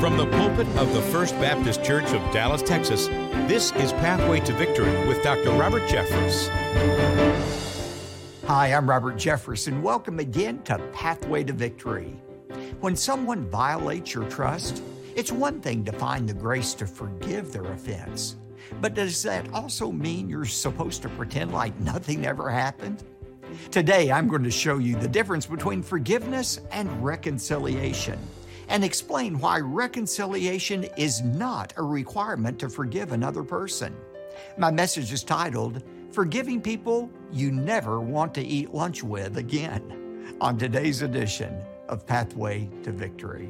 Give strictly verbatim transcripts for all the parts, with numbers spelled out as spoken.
From the pulpit of the First Baptist Church of Dallas, Texas, this is Pathway to Victory with Doctor Robert Jeffress. Hi, I'm Robert Jeffress, and welcome again to Pathway to Victory. When someone violates your trust, it's one thing to find the grace to forgive their offense. But does that also mean you're supposed to pretend like nothing ever happened? Today, I'm going to show you the difference between forgiveness and reconciliation, and explain why reconciliation is not a requirement to forgive another person. My message is titled, Forgiving People You Never Want to Eat Lunch With Again, on today's edition of Pathway to Victory.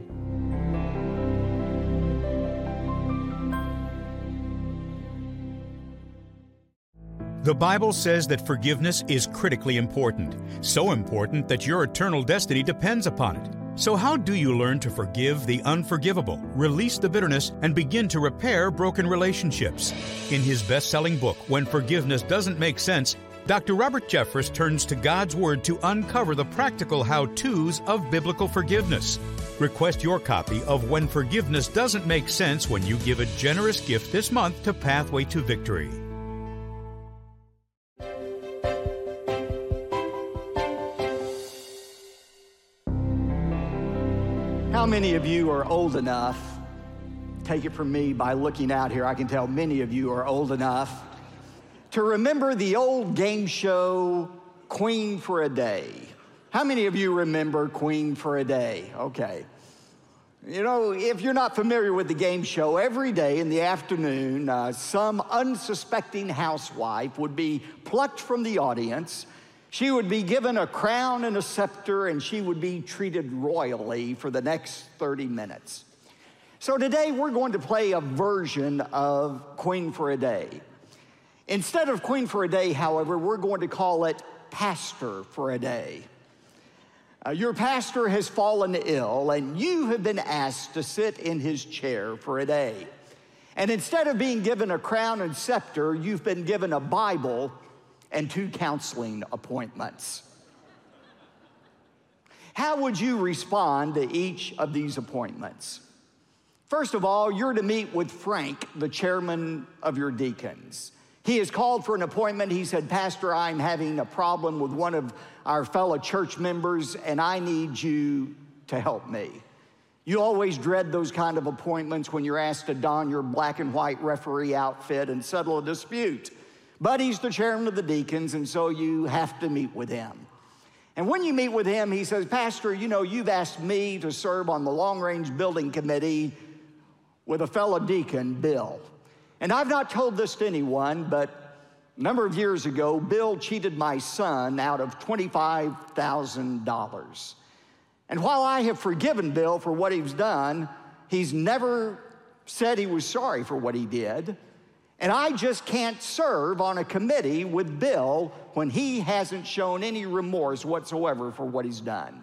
The Bible says that forgiveness is critically important, so important that your eternal destiny depends upon it. So how do you learn to forgive the unforgivable, release the bitterness, and begin to repair broken relationships? In his best-selling book, When Forgiveness Doesn't Make Sense, Doctor Robert Jeffress turns to God's Word to uncover the practical how-tos of biblical forgiveness. Request your copy of When Forgiveness Doesn't Make Sense when you give a generous gift this month to Pathway to Victory. How many of you are old enough, take it from me by looking out here, I can tell many of you are old enough, to remember the old game show, Queen for a Day? How many of you remember Queen for a Day? Okay. You know, if you're not familiar with the game show, every day in the afternoon, uh, some unsuspecting housewife would be plucked from the audience. She would be given a crown and a scepter, and she would be treated royally for the next thirty minutes. So today we're going to play a version of Queen for a Day. Instead of Queen for a Day, however, we're going to call it Pastor for a Day. Uh, your pastor has fallen ill, and you have been asked to sit in his chair for a day. And instead of being given a crown and scepter, you've been given a Bible and two counseling appointments. How would you respond to each of these appointments? First of all, you're to meet with Frank, the chairman of your deacons. He has called for an appointment. He said, Pastor, I'm having a problem with one of our fellow church members, and I need you to help me. You always dread those kind of appointments when you're asked to don your black and white referee outfit and settle a dispute. But he's the chairman of the deacons, and so you have to meet with him. And when you meet with him, he says, Pastor, you know, you've asked me to serve on the long-range building committee with a fellow deacon, Bill. And I've not told this to anyone, but a number of years ago, Bill cheated my son out of twenty-five thousand dollars. And while I have forgiven Bill for what he's done, he's never said he was sorry for what he did. And I just can't serve on a committee with Bill when he hasn't shown any remorse whatsoever for what he's done.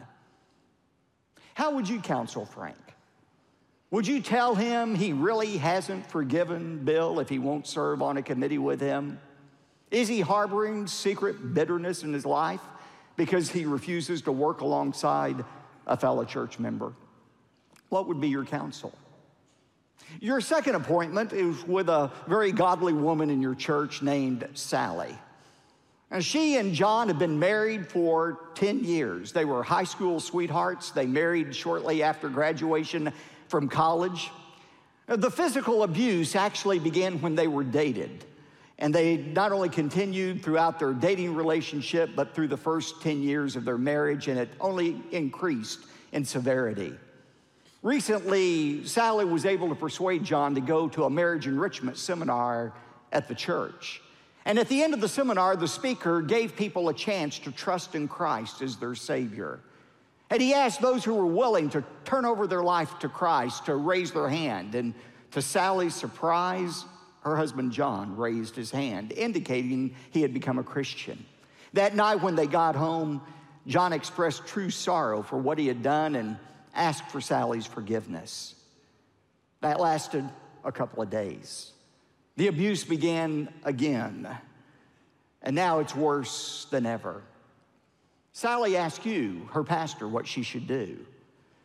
How would you counsel Frank? Would you tell him he really hasn't forgiven Bill if he won't serve on a committee with him? Is he harboring secret bitterness in his life because he refuses to work alongside a fellow church member? What would be your counsel? Your second appointment is with a very godly woman in your church named Sally. And she and John have been married for ten years. They were high school sweethearts. They married shortly after graduation from college. The physical abuse actually began when they were dated. And they not only continued throughout their dating relationship, but through the first ten years of their marriage, and it only increased in severity. Recently, Sally was able to persuade John to go to a marriage enrichment seminar at the church. And at the end of the seminar, the speaker gave people a chance to trust in Christ as their Savior. And he asked those who were willing to turn over their life to Christ to raise their hand. And to Sally's surprise, her husband John raised his hand, indicating he had become a Christian. That night when they got home, John expressed true sorrow for what he had done and asked for Sally's forgiveness. That lasted a couple of days. The abuse began again, and now it's worse than ever. Sally asked you, her pastor, what she should do.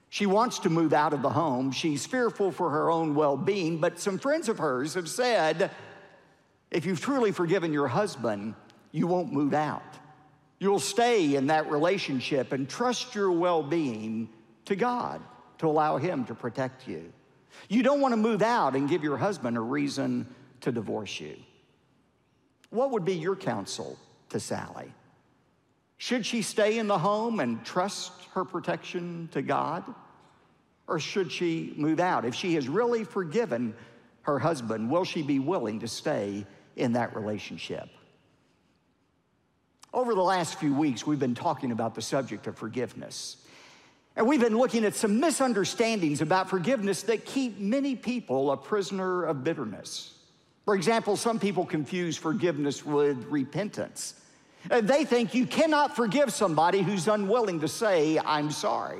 She wants to move out of the home. She's fearful for her own well-being, but some friends of hers have said, if you've truly forgiven your husband, you won't move out. You'll stay in that relationship and trust your well-being to God to allow him to protect you. You don't want to move out and give your husband a reason to divorce you. What would be your counsel to Sally? Should she stay in the home and trust her protection to God? Or should she move out? If she has really forgiven her husband, will she be willing to stay in that relationship? Over the last few weeks, we've been talking about the subject of forgiveness. And we've been looking at some misunderstandings about forgiveness that keep many people a prisoner of bitterness. For example, some people confuse forgiveness with repentance. They think you cannot forgive somebody who's unwilling to say, I'm sorry.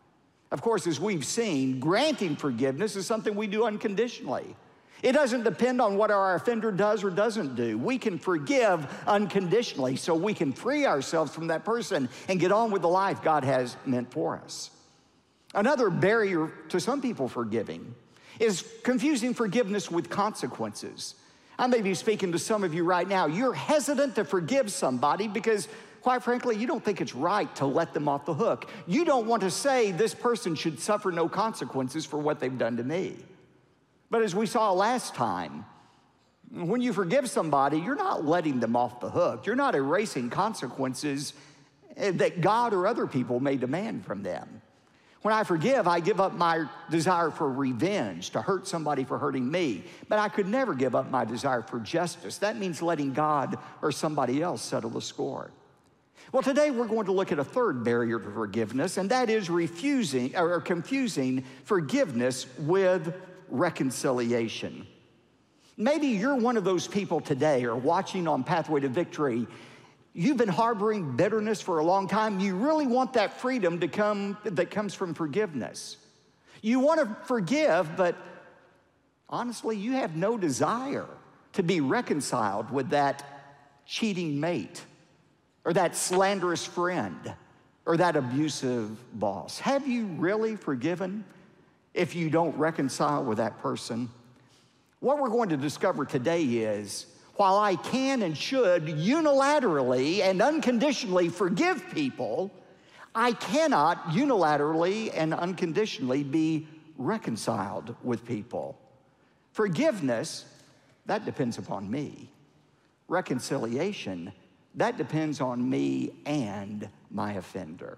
Of course, as we've seen, granting forgiveness is something we do unconditionally. It doesn't depend on what our offender does or doesn't do. We can forgive unconditionally so we can free ourselves from that person and get on with the life God has meant for us. Another barrier to some people forgiving is confusing forgiveness with consequences. I may be speaking to some of you right now. You're hesitant to forgive somebody because, quite frankly, you don't think it's right to let them off the hook. You don't want to say this person should suffer no consequences for what they've done to me. But as we saw last time, when you forgive somebody, you're not letting them off the hook. You're not erasing consequences that God or other people may demand from them. When I forgive, I give up my desire for revenge, to hurt somebody for hurting me. But I could never give up my desire for justice. That means letting God or somebody else settle the score. Well, today we're going to look at a third barrier to forgiveness, and that is refusing or confusing forgiveness with reconciliation. Maybe you're one of those people today or watching on Pathway to Victory. You've been harboring bitterness for a long time. You really want that freedom to come that comes from forgiveness. You want to forgive, but honestly, you have no desire to be reconciled with that cheating mate or that slanderous friend or that abusive boss. Have you really forgiven if you don't reconcile with that person? What we're going to discover today is, while I can and should unilaterally and unconditionally forgive people, I cannot unilaterally and unconditionally be reconciled with people. Forgiveness, that depends upon me. Reconciliation, that depends on me and my offender.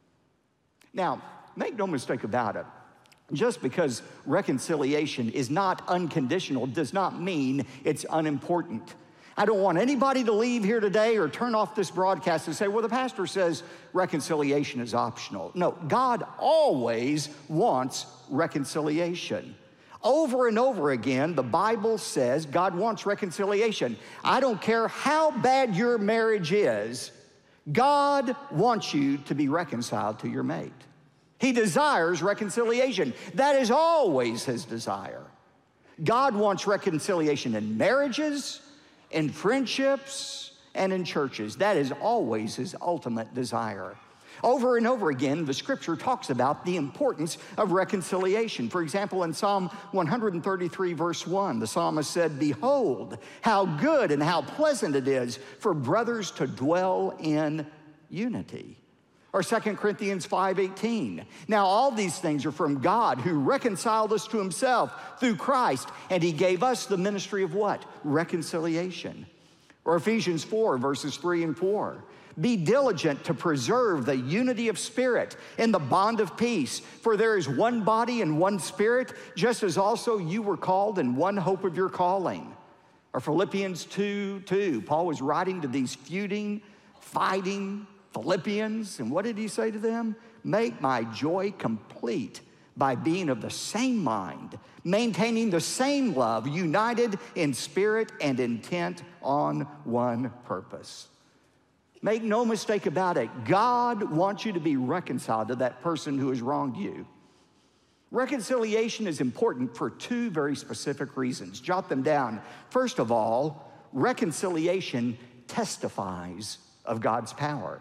Now, make no mistake about it. Just because reconciliation is not unconditional does not mean it's unimportant. I don't want anybody to leave here today or turn off this broadcast and say, well, the pastor says reconciliation is optional. No, God always wants reconciliation. Over and over again, the Bible says God wants reconciliation. I don't care how bad your marriage is, God wants you to be reconciled to your mate. He desires reconciliation. That is always his desire. God wants reconciliation in marriages, in friendships, and in churches. That is always his ultimate desire. Over and over again, the scripture talks about the importance of reconciliation. For example, in Psalm one thirty-three, verse one, the psalmist said, behold, how good and how pleasant it is for brothers to dwell in unity. Or Second Corinthians five eighteen. Now all these things are from God, who reconciled us to himself through Christ, and he gave us the ministry of what? Reconciliation. Or Ephesians four, verses three and four. Be diligent to preserve the unity of spirit in the bond of peace, for there is one body and one spirit, just as also you were called in one hope of your calling. Or Philippians two two. Paul was writing to these feuding, fighting Philippians, and what did he say to them? Make my joy complete by being of the same mind, maintaining the same love, united in spirit and intent on one purpose. Make no mistake about it, God wants you to be reconciled to that person who has wronged you. Reconciliation is important for two very specific reasons. Jot them down. First of all, reconciliation testifies of God's power.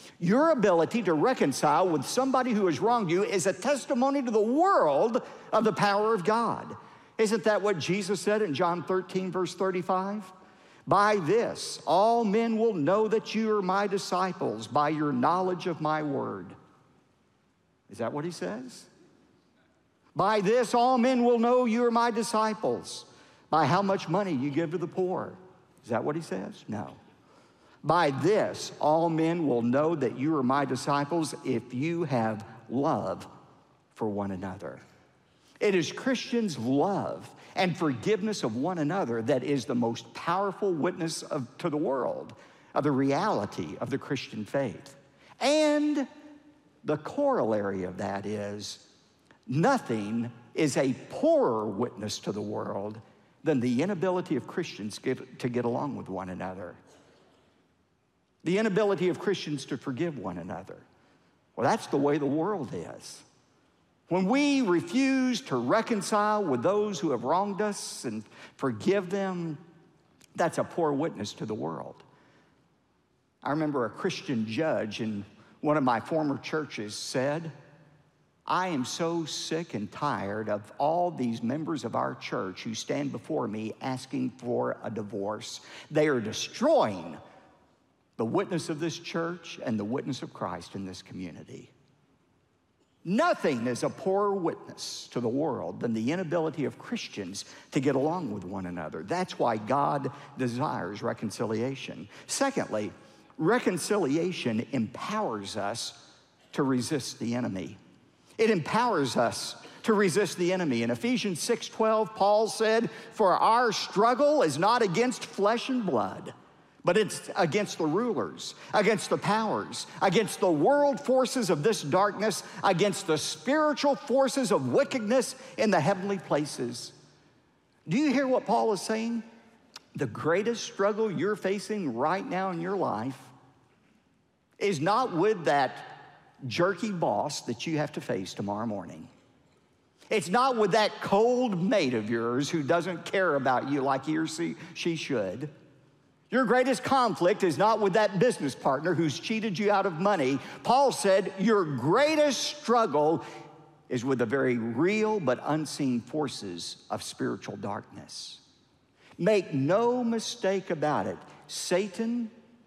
Your ability to reconcile with somebody who has wronged you is a testimony to the world of the power of God. Isn't that what Jesus said in John thirteen, verse thirty-five? By this, all men will know that you are my disciples, by your knowledge of my word. Is that what he says? By this, all men will know you are my disciples, by how much money you give to the poor. Is that what he says? No. By this, all men will know that you are my disciples if you have love for one another. It is Christians' love and forgiveness of one another that is the most powerful witness of, to the world of the reality of the Christian faith. And the corollary of that is nothing is a poorer witness to the world than the inability of Christians get, to get along with one another. The inability of Christians to forgive one another. Well, that's the way the world is. When we refuse to reconcile with those who have wronged us and forgive them, that's a poor witness to the world. I remember a Christian judge in one of my former churches said, I am so sick and tired of all these members of our church who stand before me asking for a divorce. They are destroying the witness of this church and the witness of Christ in this community. Nothing is a poorer witness to the world than the inability of Christians to get along with one another. That's why God desires reconciliation. Secondly, reconciliation empowers us to resist the enemy. It empowers us to resist the enemy. In Ephesians six twelve, Paul said, for our struggle is not against flesh and blood, but it's against the rulers, against the powers, against the world forces of this darkness, against the spiritual forces of wickedness in the heavenly places. Do you hear what Paul is saying? The greatest struggle you're facing right now in your life is not with that jerky boss that you have to face tomorrow morning. It's not with that cold mate of yours who doesn't care about you like he or she should. Your greatest conflict is not with that business partner who's cheated you out of money. Paul said your greatest struggle is with the very real but unseen forces of spiritual darkness. Make no mistake about it, Satan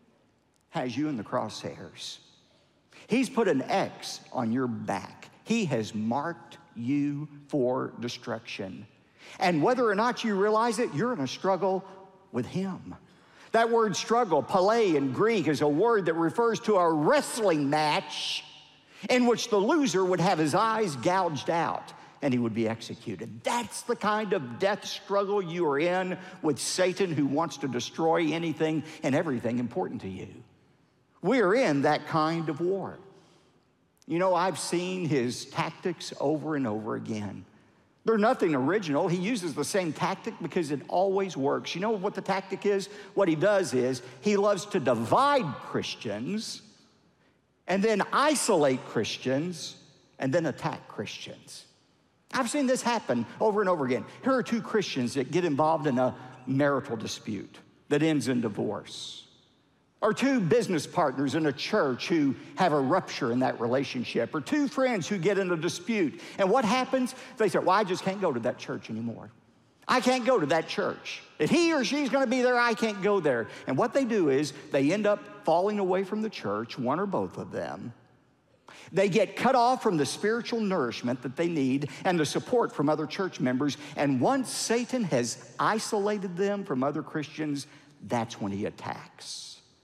has you in the crosshairs. He's put an X on your back. He has marked you for destruction. And whether or not you realize it, you're in a struggle with him. That word struggle, pele in Greek, is a word that refers to a wrestling match in which the loser would have his eyes gouged out and he would be executed. That's the kind of death struggle you are in with Satan, who wants to destroy anything and everything important to you. We are in that kind of war. You know, I've seen his tactics over and over again. They're nothing original. He uses the same tactic because it always works. You know what the tactic is? What he does is he loves to divide Christians and then isolate Christians and then attack Christians. I've seen this happen over and over again. Here are two Christians that get involved in a marital dispute that ends in divorce. Or two business partners in a church who have a rupture in that relationship. Or two friends who get in a dispute. And what happens? They say, well, I just can't go to that church anymore. I can't go to that church. If he or she's going to be there, I can't go there. And what they do is they end up falling away from the church, one or both of them. They get cut off from the spiritual nourishment that they need and the support from other church members. And once Satan has isolated them from other Christians, that's when he attacks.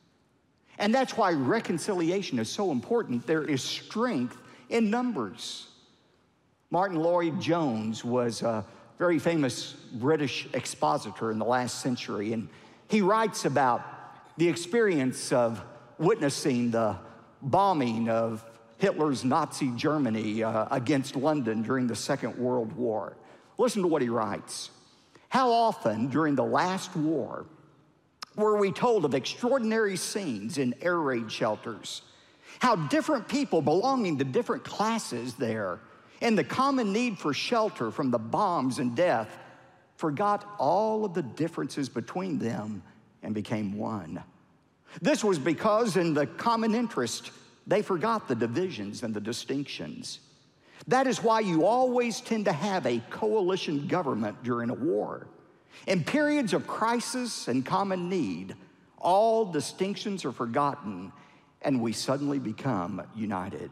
And that's why reconciliation is so important. There is strength in numbers. Martin Lloyd-Jones was a very famous British expositor in the last century, and he writes about the experience of witnessing the bombing of Hitler's Nazi Germany uh, against London during the Second World War. Listen to what he writes. How often during the last war were we told of extraordinary scenes in air raid shelters, how different people belonging to different classes there, and the common need for shelter from the bombs and death, forgot all of the differences between them and became one. This was because in the common interest They forgot the divisions and the distinctions. That is why you always tend to have a coalition government during a war. In periods of crisis and common need, all distinctions are forgotten and we suddenly become united.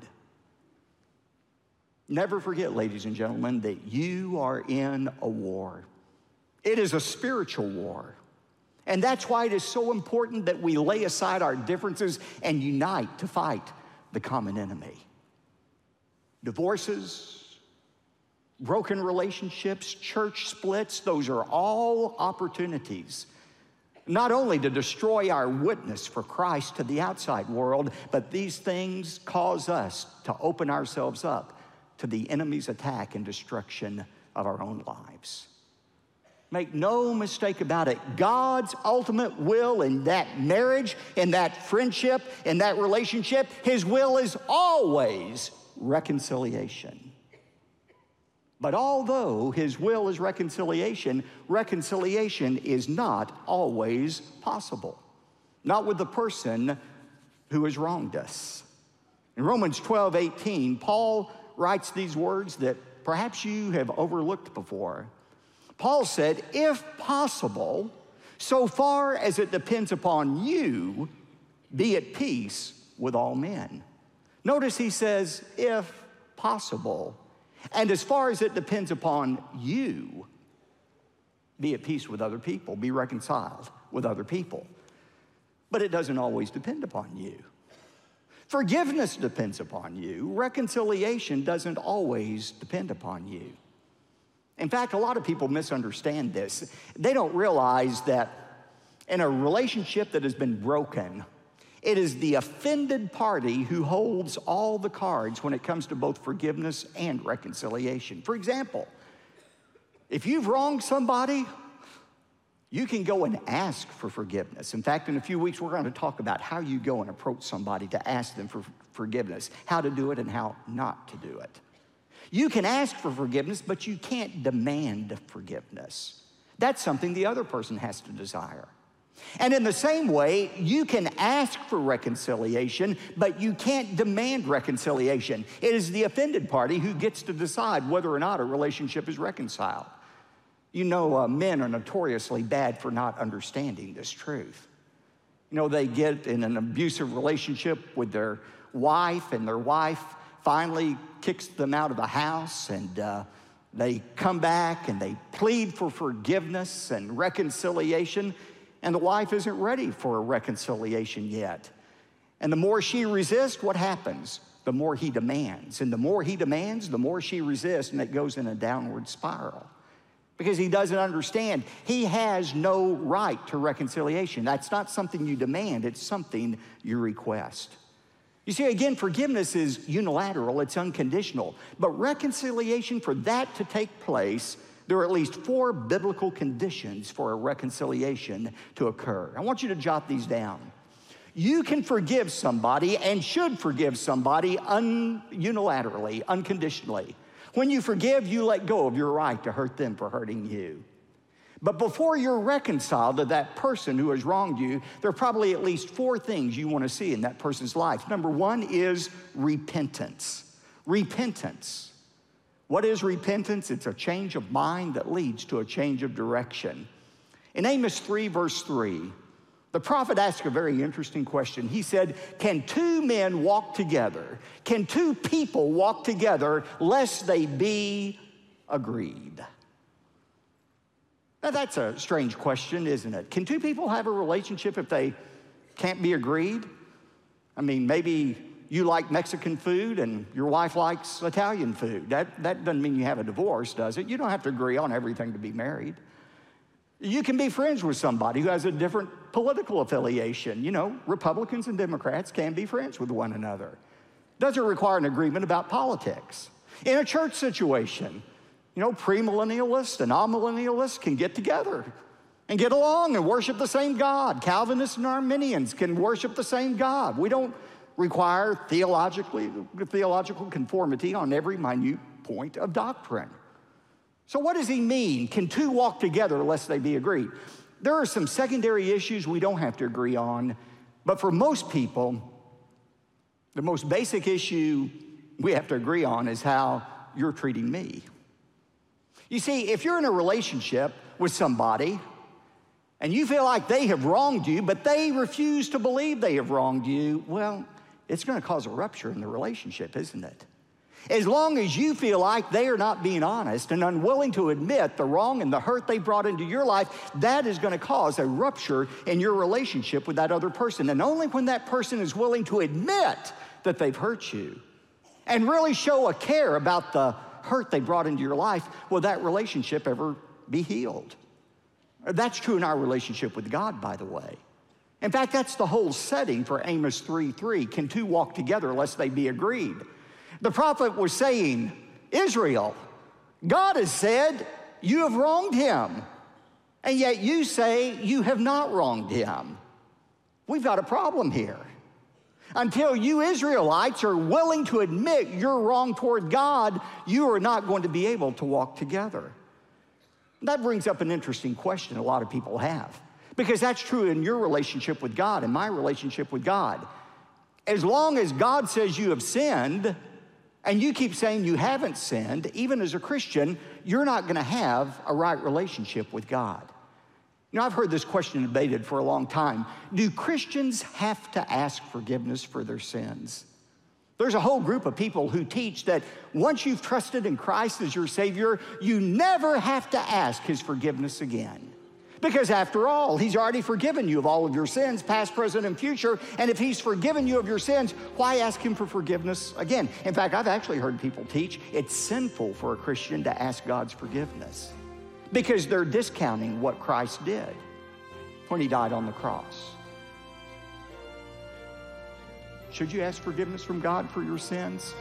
Never forget, ladies and gentlemen, that you are in a war. It is a spiritual war. And that's why it is so important that we lay aside our differences and unite to fight the common enemy. Divorces, broken relationships, church splits, those are all opportunities not only to destroy our witness for Christ to the outside world, but these things cause us to open ourselves up to the enemy's attack and destruction of our own lives. Make no mistake about it, God's ultimate will in that marriage, in that friendship, in that relationship, His will is always reconciliation. But although His will is reconciliation, reconciliation is not always possible. Not with the person who has wronged us. In Romans twelve eighteen, Paul writes these words that perhaps you have overlooked before. Paul said, if possible, so far as it depends upon you, be at peace with all men. Notice he says, if possible. And as far as it depends upon you, be at peace with other people, be reconciled with other people. But it doesn't always depend upon you. Forgiveness depends upon you. Reconciliation doesn't always depend upon you. In fact, a lot of people misunderstand this. They don't realize that in a relationship that has been broken, it is the offended party who holds all the cards when it comes to both forgiveness and reconciliation. For example, if you've wronged somebody, you can go and ask for forgiveness. In fact, in a few weeks, we're going to talk about how you go and approach somebody to ask them for forgiveness, how to do it and how not to do it. You can ask for forgiveness, but you can't demand forgiveness. That's something the other person has to desire. And in the same way, you can ask for reconciliation, but you can't demand reconciliation. It is the offended party who gets to decide whether or not a relationship is reconciled. You know, uh, men are notoriously bad for not understanding this truth. You know, they get in an abusive relationship with their wife, and their wife finally kicks them out of the house, and uh, they come back and they plead for forgiveness and reconciliation. And the wife isn't ready for a reconciliation yet. And the more she resists, what happens? The more he demands. And the more he demands, the more she resists, and it goes in a downward spiral. Because he doesn't understand. He has no right to reconciliation. That's not something you demand, it's something you request. You see, again, forgiveness is unilateral, it's unconditional. But reconciliation, for that to take place, there are at least four biblical conditions for a reconciliation to occur. I want you to jot these down. You can forgive somebody and should forgive somebody un- unilaterally, unconditionally. When you forgive, you let go of your right to hurt them for hurting you. But before you're reconciled to that person who has wronged you, there are probably at least four things you want to see in that person's life. Number one is repentance. Repentance. What is repentance? It's a change of mind that leads to a change of direction. In Amos three, verse three, the prophet asked a very interesting question. He said, can two men walk together? Can two people walk together lest they be agreed? Now that's a strange question, isn't it? Can two people have a relationship if they can't be agreed? I mean, maybe you like Mexican food and your wife likes Italian food. That, that doesn't mean you have a divorce, does it? You don't have to agree on everything to be married. You can be friends with somebody who has a different political affiliation. You know, Republicans and Democrats can be friends with one another. Doesn't require an agreement about politics. In a church situation, you know, premillennialists and amillennialists can get together and get along and worship the same God. Calvinists and Arminians can worship the same God. We don't require theologically, theological conformity on every minute point of doctrine. So what does he mean? Can two walk together lest they be agreed? There are some secondary issues we don't have to agree on, but for most people, The most basic issue we have to agree on is how you're treating me. You see, if you're in a relationship with somebody and you feel like they have wronged you, but they refuse to believe they have wronged you, well, it's going to cause a rupture in the relationship, isn't it? As long as you feel like they are not being honest and unwilling to admit the wrong and the hurt they brought into your life, that is going to cause a rupture in your relationship with that other person. And only when that person is willing to admit that they've hurt you and really show a care about the hurt they brought into your life will that relationship ever be healed. That's true in our relationship with God, by the way. In fact, that's the whole setting for Amos three three. Can two walk together lest they be agreed? The prophet was saying, Israel, God has said you have wronged him, and yet you say you have not wronged him. We've got a problem here. Until you Israelites are willing to admit you're wrong toward God, you are not going to be able to walk together. That brings up an interesting question a lot of people have, because that's true in your relationship with God and my relationship with God. As long as God says you have sinned, and you keep saying you haven't sinned, even as a Christian, you're not going to have a right relationship with God. You know, I've heard this question debated for a long time. Do Christians have to ask forgiveness for their sins? There's a whole group of people who teach that once you've trusted in Christ as your Savior, you never have to ask his forgiveness again. Because after all, he's already forgiven you of all of your sins, past, present, and future. And if he's forgiven you of your sins, why ask him for forgiveness again? In fact, I've actually heard people teach it's sinful for a Christian to ask God's forgiveness because they're discounting what Christ did when he died on the cross. Should you ask forgiveness from God for your sins?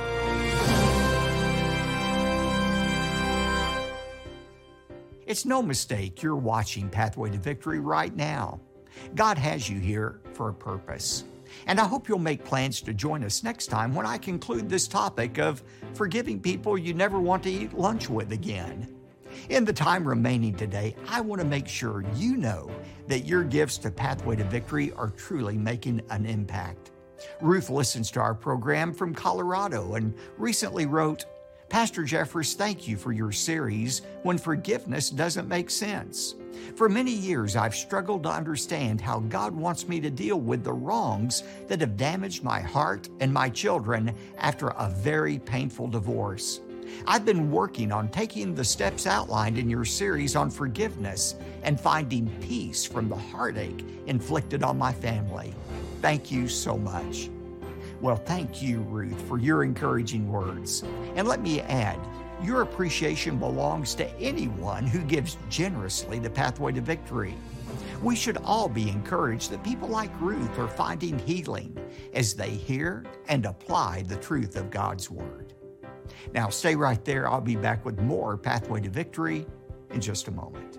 It's no mistake you're watching Pathway to Victory right now. God has you here for a purpose. And I hope you'll make plans to join us next time when I conclude this topic of forgiving people you never want to eat lunch with again. In the time remaining today, I want to make sure you know that your gifts to Pathway to Victory are truly making an impact. Ruth listens to our program from Colorado and recently wrote, Pastor Jeffress, thank you for your series, When Forgiveness Doesn't Make Sense. For many years, I've struggled to understand how God wants me to deal with the wrongs that have damaged my heart and my children after a very painful divorce. I've been working on taking the steps outlined in your series on forgiveness and finding peace from the heartache inflicted on my family. Thank you so much. Well, thank you, Ruth, for your encouraging words. And let me add, your appreciation belongs to anyone who gives generously to Pathway to Victory. We should all be encouraged that people like Ruth are finding healing as they hear and apply the truth of God's Word. Now, stay right there. I'll be back with more Pathway to Victory in just a moment.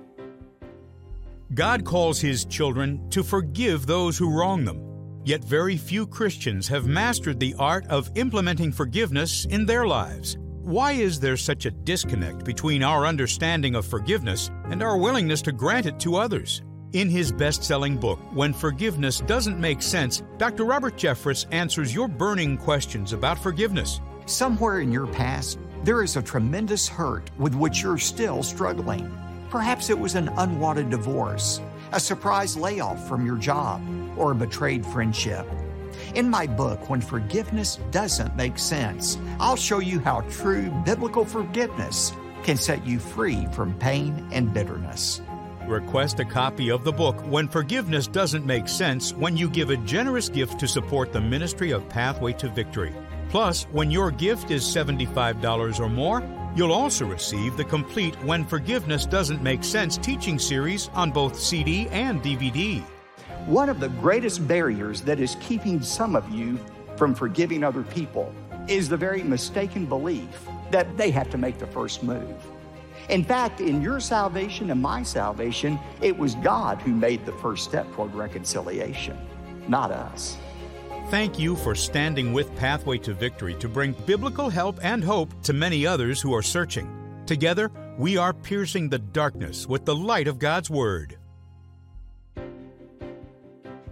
God calls his children to forgive those who wrong them. Yet very few Christians have mastered the art of implementing forgiveness in their lives. Why is there such a disconnect between our understanding of forgiveness and our willingness to grant it to others? In his best-selling book, When Forgiveness Doesn't Make Sense, Doctor Robert Jeffress answers your burning questions about forgiveness. Somewhere in your past, there is a tremendous hurt with which you're still struggling. Perhaps it was an unwanted divorce, a surprise layoff from your job, or a betrayed friendship. In my book, When Forgiveness Doesn't Make Sense, I'll show you how true biblical forgiveness can set you free from pain and bitterness. Request a copy of the book, When Forgiveness Doesn't Make Sense, when you give a generous gift to support the ministry of Pathway to Victory. Plus, when your gift is seventy-five dollars or more, you'll also receive the complete When Forgiveness Doesn't Make Sense teaching series on both C D and D V D. One of the greatest barriers that is keeping some of you from forgiving other people is the very mistaken belief that they have to make the first move. In fact, in your salvation and my salvation, it was God who made the first step toward reconciliation, not us. Thank you for standing with Pathway to Victory to bring biblical help and hope to many others who are searching. Together, we are piercing the darkness with the light of God's Word.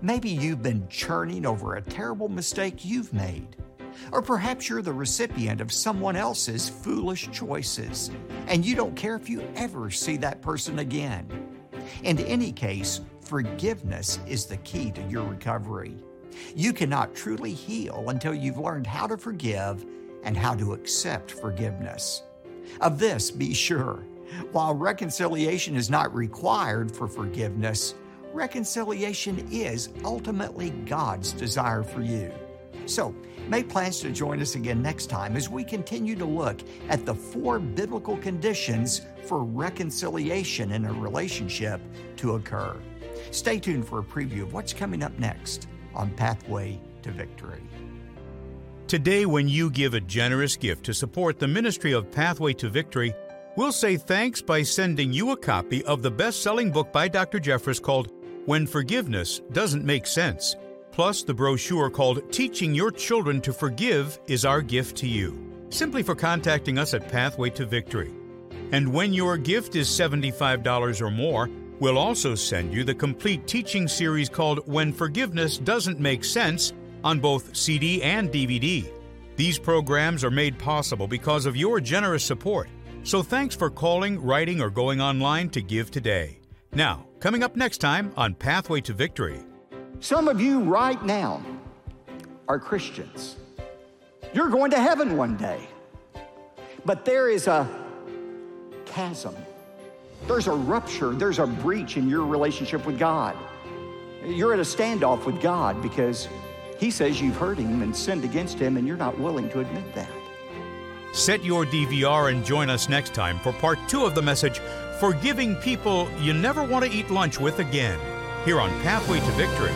Maybe you've been churning over a terrible mistake you've made. Or perhaps you're the recipient of someone else's foolish choices, and you don't care if you ever see that person again. In any case, forgiveness is the key to your recovery. You cannot truly heal until you've learned how to forgive and how to accept forgiveness. Of this, be sure. While reconciliation is not required for forgiveness, reconciliation is ultimately God's desire for you. So, make plans to join us again next time as we continue to look at the four biblical conditions for reconciliation in a relationship to occur. Stay tuned for a preview of what's coming up next on Pathway to Victory. Today, when you give a generous gift to support the ministry of Pathway to Victory, we'll say thanks by sending you a copy of the best-selling book by Doctor Jeffress called When Forgiveness Doesn't Make Sense. Plus, the brochure called Teaching Your Children to Forgive is our gift to you, simply for contacting us at Pathway to Victory. And when your gift is seventy-five dollars or more, we'll also send you the complete teaching series called When Forgiveness Doesn't Make Sense on both C D and D V D. These programs are made possible because of your generous support. So thanks for calling, writing, or going online to give today. Now, coming up next time on Pathway to Victory. Some of you right now are Christians. You're going to heaven one day. But there is a chasm. There's a rupture. There's a breach in your relationship with God. You're at a standoff with God because He says you've hurt Him and sinned against Him, and you're not willing to admit that. Set your D V R and join us next time for part two of the message, Forgiving People You Never Want to Eat Lunch With Again, here on Pathway to Victory.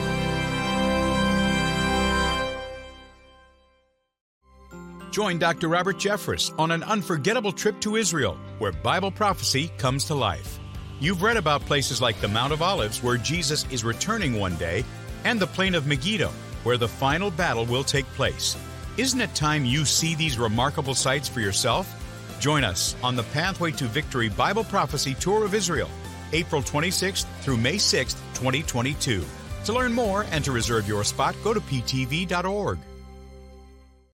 Join Doctor Robert Jeffress on an unforgettable trip to Israel, where Bible prophecy comes to life. You've read about places like the Mount of Olives, where Jesus is returning one day, and the Plain of Megiddo, where the final battle will take place. Isn't it time you see these remarkable sights for yourself? Join us on the Pathway to Victory Bible Prophecy Tour of Israel, April twenty-sixth through May sixth, twenty twenty-two. To learn more and to reserve your spot, go to p t v dot org.